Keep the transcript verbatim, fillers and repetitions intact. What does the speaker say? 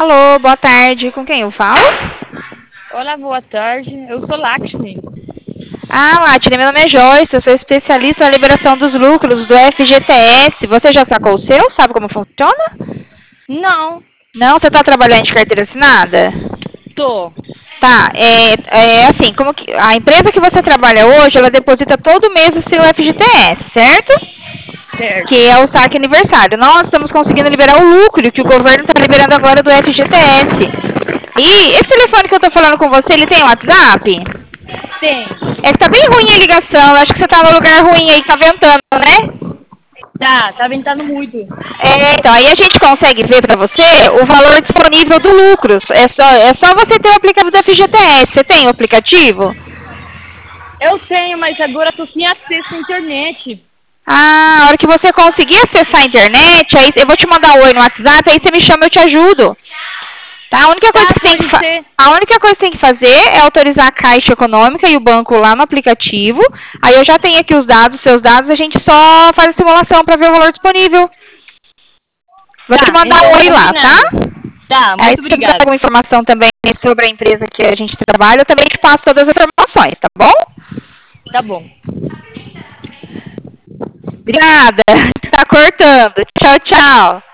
Alô, boa tarde. Com quem eu falo? Olá, boa tarde. Eu sou Lakshmi. Ah, Latine, meu nome é Joyce. Eu sou especialista na liberação dos lucros do F G T S. Você já sacou o seu? Sabe como funciona? Não, Não? Você está trabalhando de carteira assinada? tô. Tá, é, é assim, como que, a empresa que você trabalha hoje, ela deposita todo mês o seu F G T S, certo? Certo. Que é o saque aniversário. Nós estamos conseguindo liberar o lucro que o governo está liberando agora do F G T S. E esse telefone que eu tô falando com você, ele tem WhatsApp? Tem. É que tá bem ruim a ligação. Eu acho que você tá no lugar ruim aí, tá ventando, né? Tá, tá ventando muito. É, então, aí a gente consegue ver pra você o valor disponível do lucros. É só, é só você ter o aplicativo do F G T S. Você tem o aplicativo? Eu tenho, mas agora tô sem acesso à internet. Ah, a hora que você conseguir acessar a internet, aí eu vou te mandar um oi no WhatsApp, aí você me chama e eu te ajudo. Tá? A única coisa Tá, que tem que pode fa- ser. a única coisa que tem que fazer é autorizar a Caixa Econômica e o banco lá no aplicativo. Aí eu já tenho aqui os dados, seus dados, a gente só faz a simulação para ver o valor disponível. Vou te Tá, mandar um então oi lá, tá? combinado. Tá, Aí muito se você precisar de obrigada. alguma informação também sobre a empresa que a gente trabalha, eu também te passo todas as informações, tá bom? Tá bom. Obrigada. Tá cortando. Tchau, tchau.